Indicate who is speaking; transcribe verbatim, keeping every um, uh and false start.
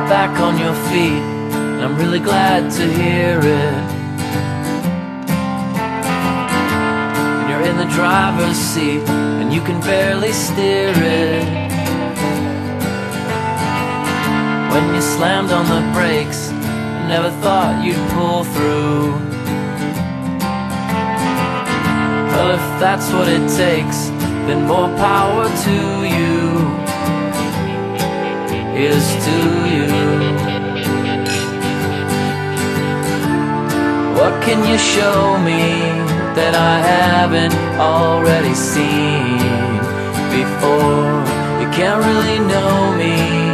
Speaker 1: back on your feet, and I'm really glad to hear it. And you're in the driver's seat, and you can barely steer it. When you slammed on the brakes, I never thought you'd pull through. Well, if that's what it takes, then more power to you. Here's to you. What can you show me that I haven't already seen before? You can't really know me